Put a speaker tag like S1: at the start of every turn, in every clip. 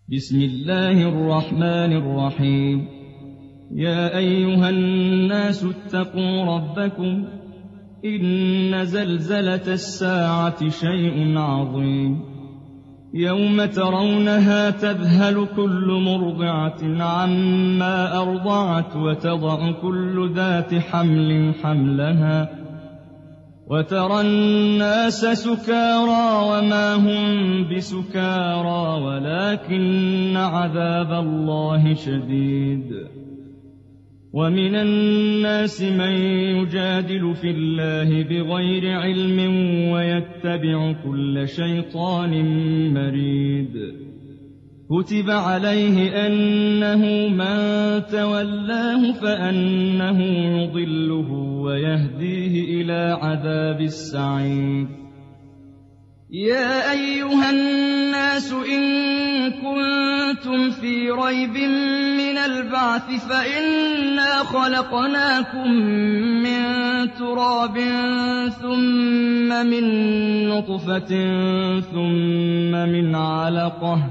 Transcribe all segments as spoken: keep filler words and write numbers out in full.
S1: بسم الله الرحمن الرحيم. يا أيها الناس اتقوا ربكم إن زلزلة الساعة شيء عظيم يوم ترونها تذهل كل مرضعة عما أرضعت وتضع كل ذات حمل حملها وترى الناس سكارى وما هم بسكارى ولكن عذاب الله شديد. ومن الناس من يجادل في الله بغير علم ويتبع كل شيطان مريد. كتب عليه أنه من تولاه فأنه يضله ويهديه إلى عذاب السعير. يا أيها الناس إن كنتم في ريب من البعث فإنا خلقناكم من تراب ثم من نطفة ثم من علقة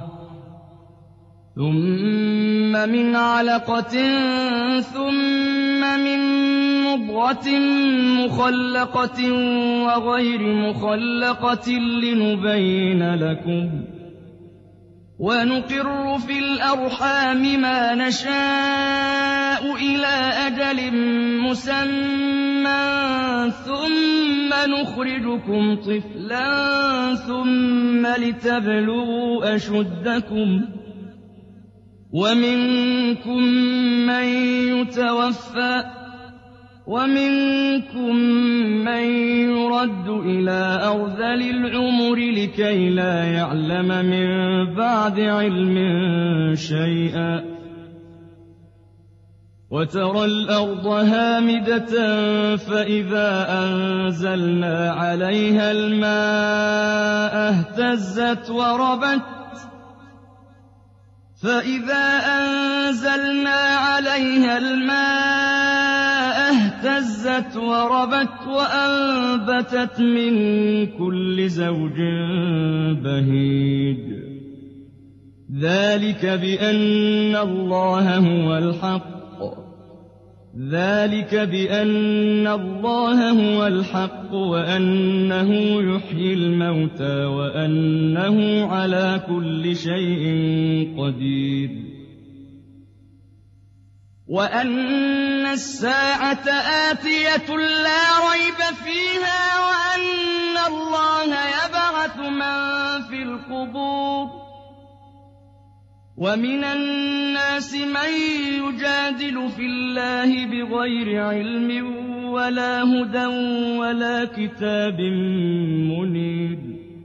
S1: ثم من علقة ثم من مضغة مخلقة وغير مخلقة لنبين لكم ونقر في الأرحام ما نشاء إلى أجل مسمى ثم نخرجكم طفلا ثم لتبلغوا أشدكم ومنكم من يتوفى ومنكم من يرد إلى أرذل العمر لكي لا يعلم من بعد علم شيئا. وترى الأرض هامدة فإذا أنزلنا عليها الماء اهتزت وربت فإذا أنزلنا عليها الماء اهتزت وربت وأنبتت من كل زوج بهيج. ذلك بأن الله هو الحق ذلك بأن الله هو الحق وأنه يحيي الموتى وأنه على كل شيء قدير وأن الساعة آتية لا ريب فيها وأن الله يبعث من في القبور. ومن الناس من يجادل في الله بغير علم ولا هدى ولا كتاب منير.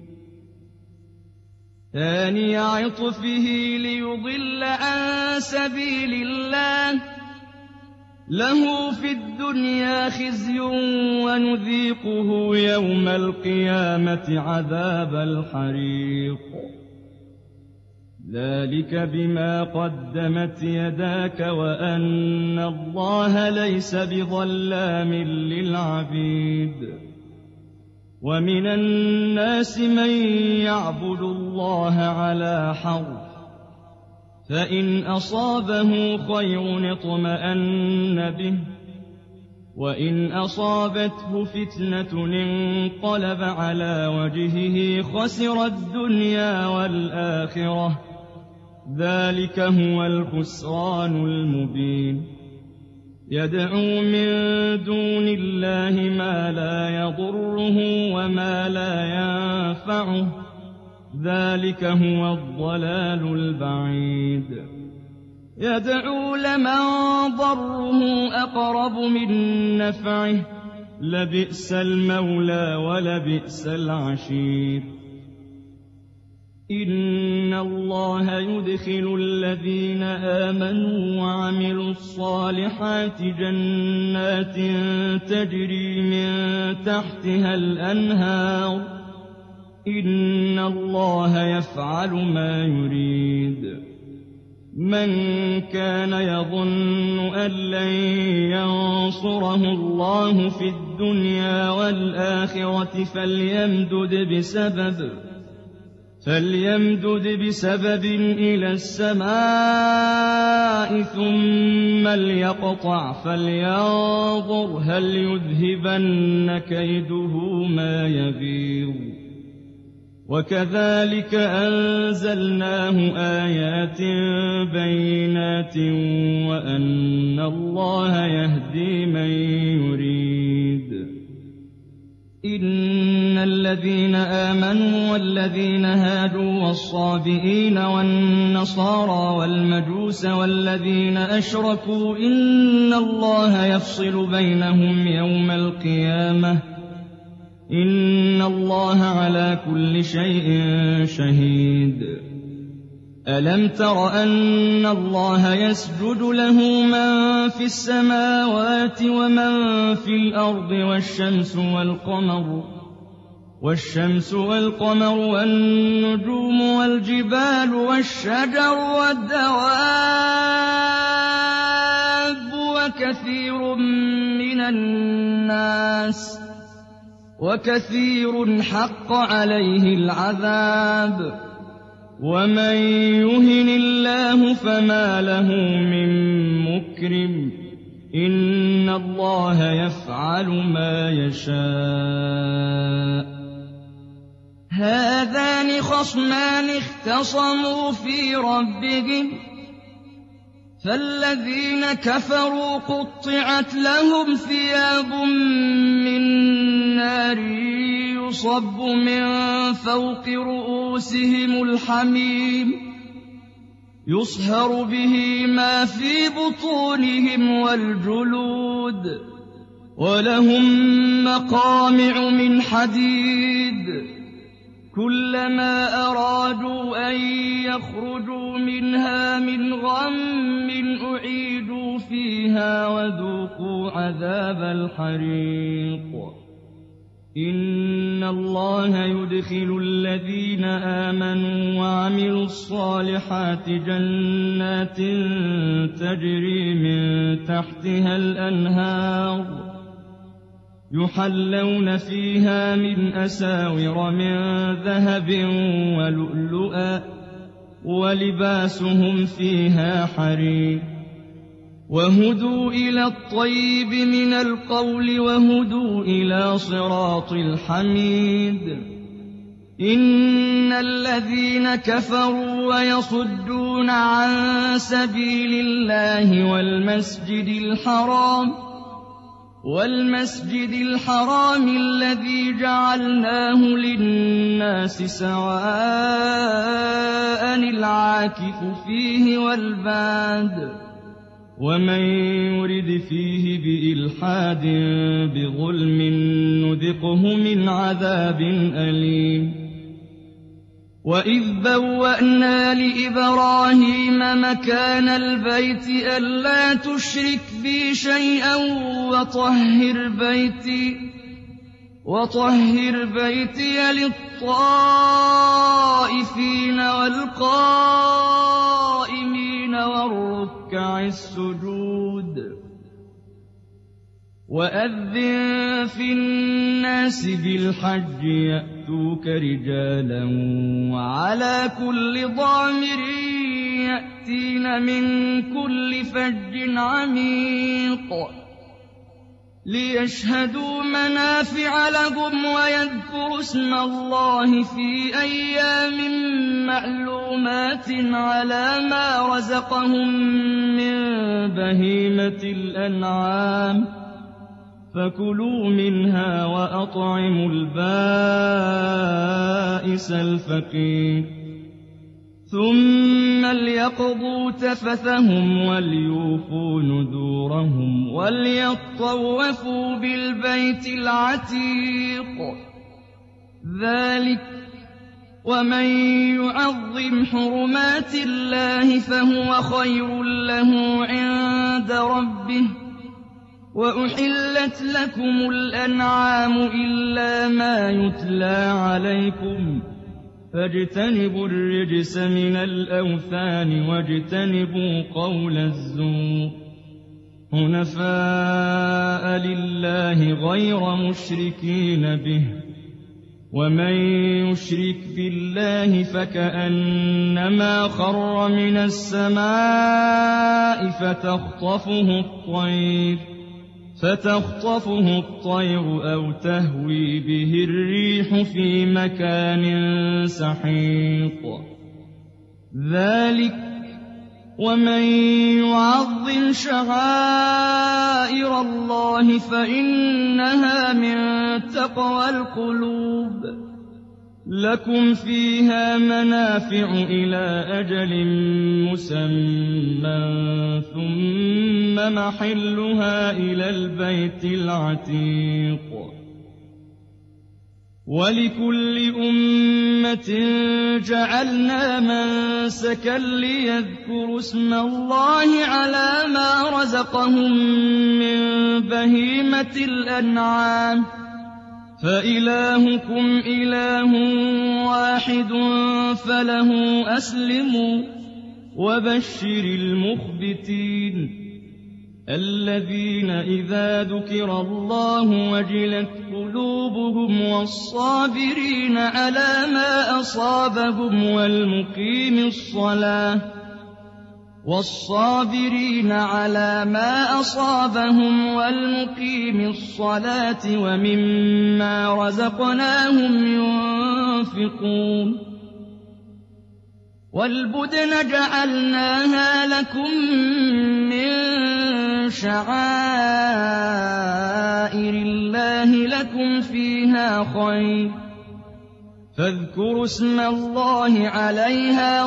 S1: ثاني عطفه ليضل عن سبيل الله له في الدنيا خزي ونذيقه يوم القيامة عذاب الحريق. ذلك بما قدمت يداك وأن الله ليس بظلام للعبيد. ومن الناس من يعبد الله على حرف فإن أصابه خير اطمأن به وإن أصابته فتنة انقلب على وجهه خسر الدنيا والآخرة. ذلك هو الخسران المبين. يدعو من دون الله ما لا يضره وما لا ينفعه. ذلك هو الضلال البعيد. يدعو لمن ضره أقرب من نفعه لبئس المولى ولبئس العشير. إن الله يدخل الذين آمنوا وعملوا الصالحات جنات تجري من تحتها الأنهار. إن الله يفعل ما يريد. من كان يظن أن لن ينصره الله في الدنيا والآخرة فليمدد بسبب فليمدد بسبب إلى السماء ثم ليقطع فلينظر هل يذهبن كيده ما يغيظ وكذلك أنزلناه آيات بينات وأن الله يهدي من يريد. إن الذين آمنوا والذين هادوا والصابئين والنصارى والمجوس والذين أشركوا إن الله يفصل بينهم يوم القيامة إن الله على كل شيء شهيد. ألم تر أن الله يسجد له من في السماوات ومن في الأرض والشمس والقمر والشمس والقمر والنجوم والجبال والشجر والدواب وكثير من الناس وكثير حق عليه العذاب ومن يهن الله فما له من مكرم إن الله يفعل ما يشاء. هذان خصمان اختصموا في ربهم فالذين كفروا قطعت لهم ثياب من نار يصب من فوق رؤوسهم الحميم يصهر به ما في بطونهم والجلود ولهم مقامع من حديد كلما أرادوا أن يخرجوا منها من غم أعيدوا فيها وذوقوا عذاب الحريق. إن الله يدخل الذين آمنوا وعملوا الصالحات جنات تجري من تحتها الأنهار يحلون فيها من أساور من ذهب ولؤلؤا ولباسهم فيها حرير وهدوا إلى الطيب من القول وهدوا إلى صراط الحميد. إن الذين كفروا ويصدون عن سبيل الله والمسجد الحرام والمسجد الحرام الذي جعلناه للناس سواء العاكف فيه والباد ومن يرد فيه بإلحاد بظلم نذقه من عذاب أليم. وإذ بوأنا لإبراهيم مكان البيت ألا تشرك بي شيئا وطهر بيتي وطهر بيتي للطائفين والقائمين والركع السجود. وأذن في الناس بالحج يأتوك رجالا وعلى كل ضامر يأتين من كل فج عميق ليشهدوا منافع لهم ويذكروا اسم الله في أيام معلومات على ما رزقهم من بهيمة الأنعام فكلوا منها وأطعموا البائس الفقير ثم ليقضوا تفثهم وليوفوا نذورهم وليطوفوا بالبيت العتيق. ذلك ومن يعظم حرمات الله فهو خير له عند ربه. وأحلت لكم الأنعام إلا ما يتلى عليكم فاجتنبوا الرجس من الأوثان واجتنبوا قول الزور حنفاء لله غير مشركين به ومن يشرك بالله فكأنما خر من السماء فتخطفه الطير فتخطفه الطير أو تهوي به الريح في مكان سحيق ذلك ومن يعظم شعائر الله فإنها من تقوى القلوب لكم فيها منافع إلى أجل مسمى ثم محلها إلى البيت العتيق ولكل أمة جعلنا منسكا ليذكروا اسم الله على ما رزقهم من بهيمة الأنعام فإلهكم إله واحد فله أسلموا وبشر المخبتين الذين إذا ذكر الله وجلت قلوبهم والصابرين على ما أصابهم والمقيم الصلاة والصابرين على ما أصابهم والمقيم الصلاة ومما رزقناهم ينفقون والبدن جعلناها لكم من شعائر الله لكم فيها خير فاذكروا اسم الله عليها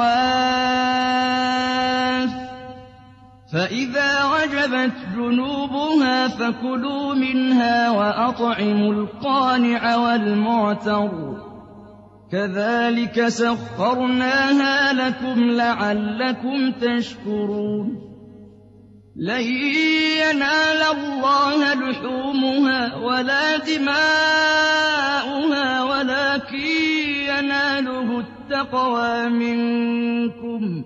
S1: صواف فإذا وجبت جنوبها فكلوا منها وأطعموا القانع والمعتر كذلك سخرناها لكم لعلكم تشكرون لن ينال الله لحومها ولا دماؤها ولكن يناله التقوى منكم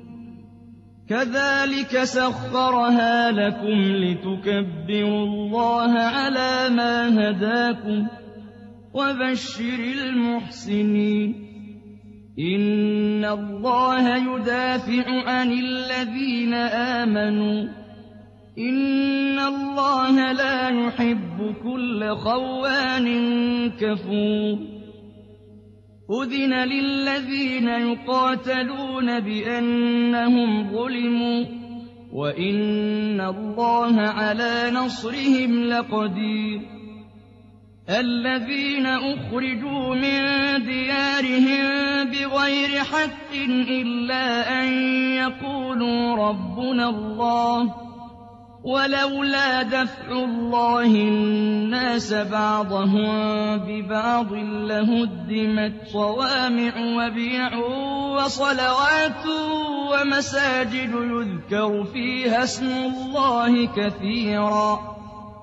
S1: كذلك سخرها لكم لتكبروا الله على ما هداكم وبشر المحسنين إن الله يدافع عن الذين آمنوا إن الله لا يحب كل خوان كفور أذن للذين يقاتلون بأنهم ظلموا وإن الله على نصرهم لقدير الذين أخرجوا من ديارهم بغير حق إلا أن يقولوا ربنا الله ولولا دفع الله الناس بعضهم ببعض لهدمت صوامع وبيع وصلوات ومساجد يذكر فيها اسم الله كثيرا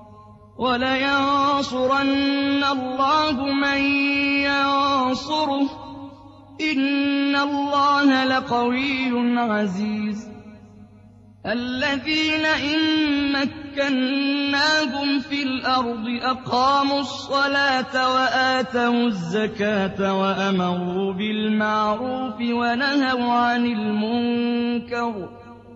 S1: ولينصرن الله من ينصره إن الله لقوي عزيز الذين إن مكناهم في الأرض أقاموا الصلاة وآتوا الزكاة وأمروا بالمعروف ونهوا عن المنكر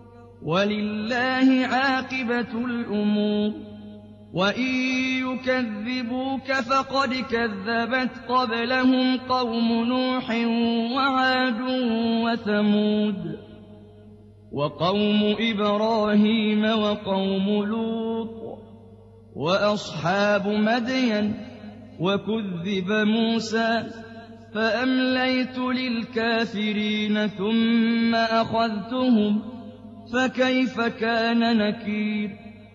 S1: ولله عاقبة الأمور وإن يكذبوك فقد كذبت قبلهم قوم نوح وعاد وثمود وقوم إبراهيم وقوم لوط وأصحاب مدين وكذب موسى فأمليت للكافرين ثم أخذتهم فكيف كان نكير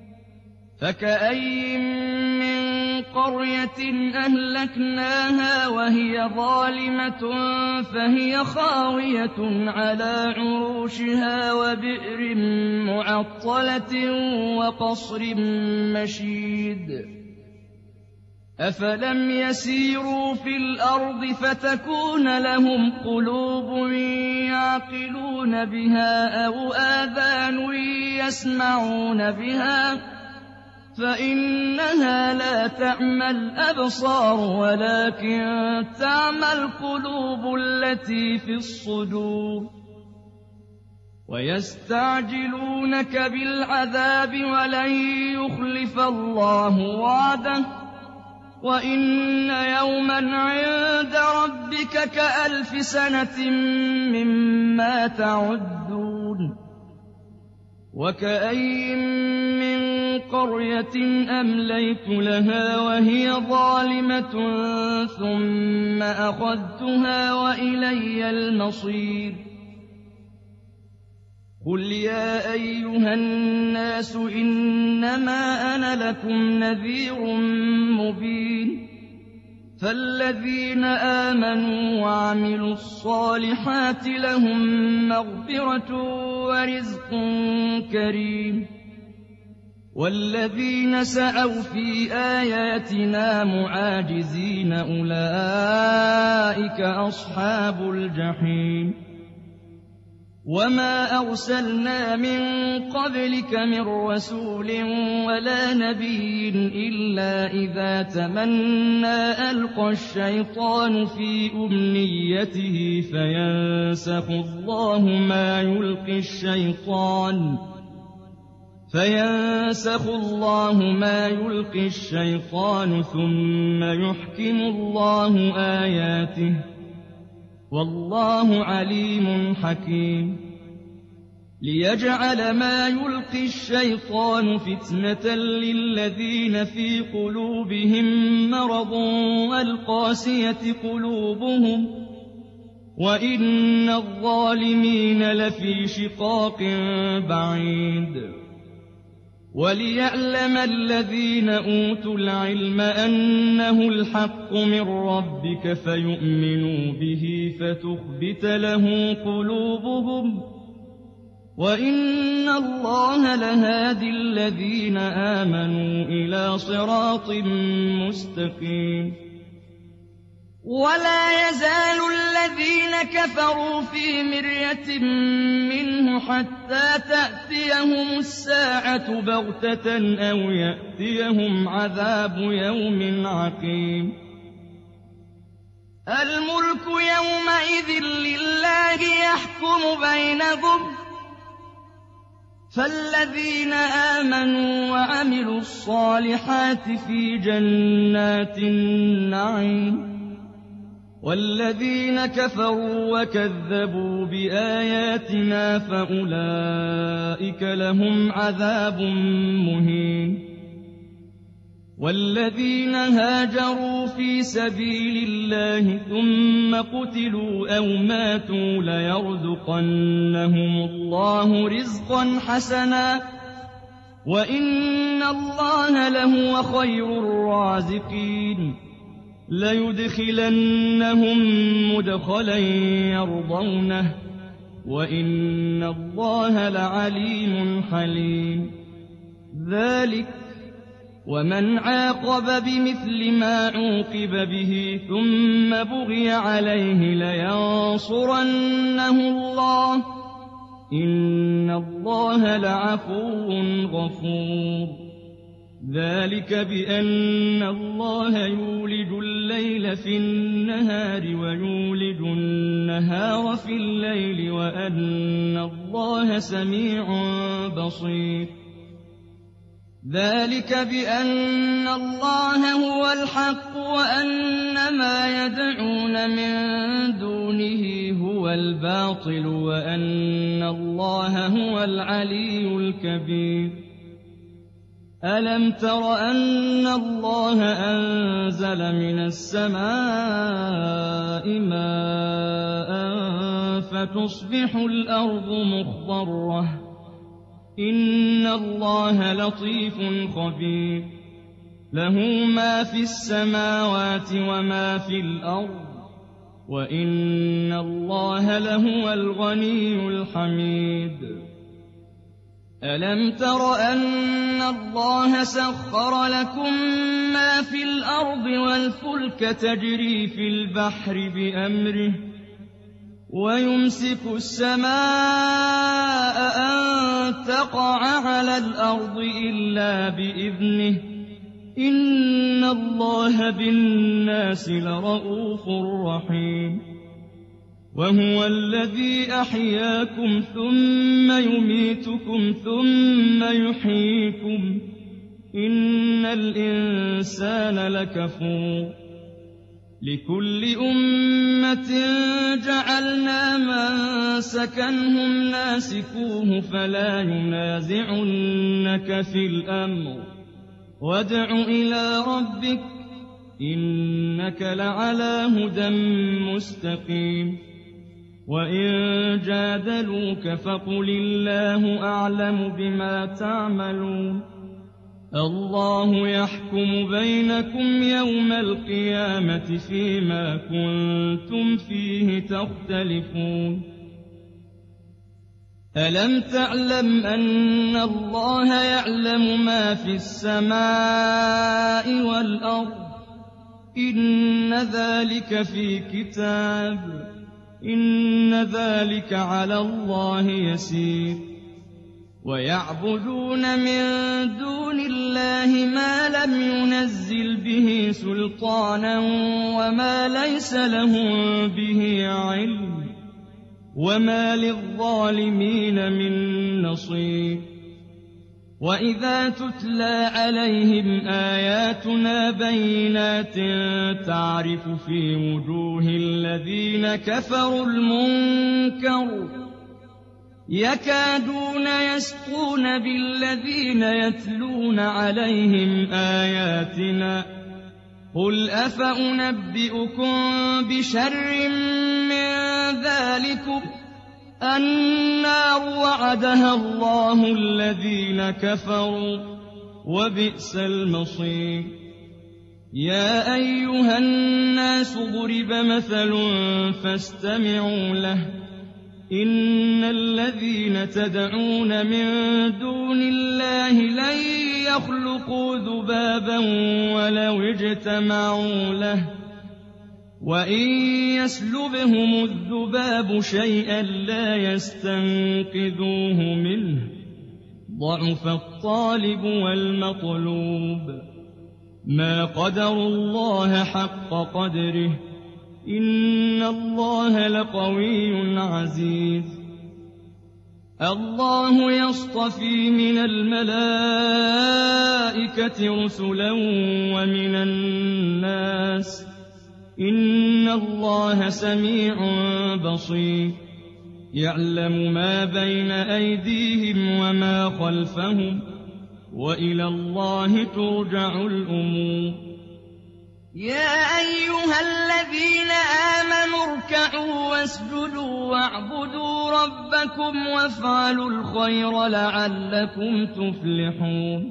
S1: فكأي من قرية أهلكناها وهي ظالمة فهي خاوية على عروشها وبئر معطلة وقصر مشيد أفلم يسيروا في الأرض فتكون لهم قلوب يعقلون بها أو آذان يسمعون بها فإنها لا تعمى الأبصار ولكن تعمى القلوب التي في الصدور ويستعجلونك بالعذاب ولن يخلف الله وعده وإن يوما عند ربك كألف سنة مما تعدون وكأين من قرية أمليت لها وهي ظالمة ثم أخذتها وإلي المصير قل يا أيها الناس إنما أنا لكم نذير مبين فالذين آمنوا وعملوا الصالحات لهم مغفرة ورزق كريم والذين سعوا في آياتنا معاجزين أولئك أصحاب الجحيم وما أرسلنا من قبلك من رسول ولا نبي إلا إذا تمنى ألقى الشيطان في أمنيته فينسخ الله ما يلقي الشيطان فينسخ الله ما يلقي الشيطان ثم يحكم الله آياته والله عليم حكيم ليجعل ما يلقي الشيطان فتنة للذين في قلوبهم مرض والقاسية قلوبهم وإن الظالمين لفي شقاق بعيد وليعلم الذين أوتوا العلم أنه الحق من ربك فيؤمنوا به فتخبت له قلوبهم وإن الله لهادي الذين آمنوا إلى صراط مستقيم ولا يزال الذين كفروا في مرية منه حتى تأتيهم الساعة بغتة أو يأتيهم عذاب يوم عقيم الملك يومئذ لله يحكم بينهم فالذين آمنوا وعملوا الصالحات في جنات النعيم والذين كفروا وكذبوا بآياتنا فأولئك لهم عذاب مهين والذين هاجروا في سبيل الله ثم قتلوا أو ماتوا ليرزقنهم الله رزقا حسنا وإن الله لهو خير الرازقين ليدخلنهم مدخلا يرضونه وإن الله لعليم حليم ذلك ومن عاقب بمثل ما عوقب به ثم بغي عليه لينصرنه الله إن الله لعفو غفور ذلك بأن الله يولج الليل في النهار ويولج النهار في الليل وأن الله سميع بصير ذلك بأن الله هو الحق وأن ما يدعون من دونه هو الباطل وأن الله هو العلي الكبير ألم تر أن الله أنزل من السماء ماء فتصبح الأرض مخضرة إن الله لطيف خبير له ما في السماوات وما في الأرض وإن الله لهو الغني الحميد ألم تر أن الله سخر لكم ما في الأرض والفلك تجري في البحر بأمره ويمسك السماء أن تقع على الأرض إلا بإذنه إن الله بالناس لرءوف رحيم وهو الذي أحياكم ثم يميتكم ثم يحييكم إن الإنسان لكفور لكل أمة جعلنا منسكنهم ناسكوه فلا ينازعنك في الأمر وادع إلى ربك إنك لعلى هدى مستقيم وإن جادلوك فقل الله أعلم بما تعملون الله يحكم بينكم يوم القيامة فيما كنتم فيه تختلفون ألم تعلم أن الله يعلم ما في السماء والأرض إن ذلك في كتاب إن ذلك على الله يسير ويعبدون من دون الله ما لم ينزل به سلطانا وما ليس لهم به علم وما للظالمين من نصير وإذا تتلى عليهم آياتنا بينات تعرف في وجوه الذين كفروا المنكر يكادون يسقون بالذين يتلون عليهم آياتنا قل أفأنبئكم بشر من ذلكم النار وعدها الله الذين كفروا وبئس المصير يا أيها الناس ضرب مثل فاستمعوا له إن الذين تدعون من دون الله لن يخلقوا ذبابا ولو اجتمعوا له وإن يسلبهم الذباب شيئا لا يستنقذوه منه ضعف الطالب والمطلوب ما قدروا الله حق قدره إن الله لقوي عزيز الله يصطفي من الملائكة رسلا ومن الناس إن الله سميع بصير يعلم ما بين أيديهم وما خلفهم وإلى الله ترجع الأمور
S2: يا أيها الذين آمنوا اركعوا واسجدوا واعبدوا ربكم وافعلوا الخير لعلكم تفلحون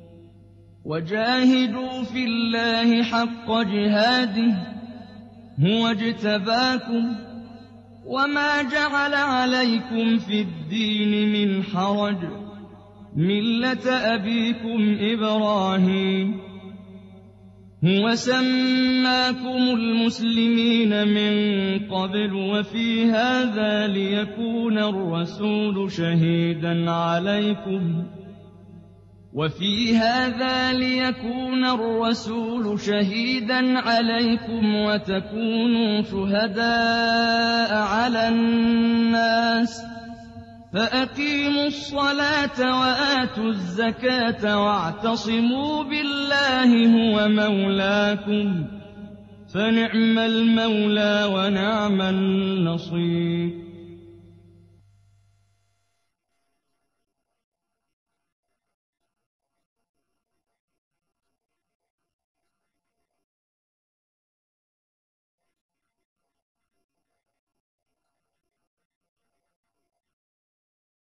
S2: وجاهدوا في الله حق جهاده هو اجتباكم وما جعل عليكم في الدين من حرج ملة أبيكم إبراهيم هو سماكم المسلمين من قبل وفي هذا ليكون الرسول شهيدا عليكم وفي هذا ليكون الرسول شهيدا عليكم وتكونوا شهداء على الناس فأقيموا الصلاة وآتوا الزكاة واعتصموا بالله هو مولاكم فنعم المولى ونعم النصير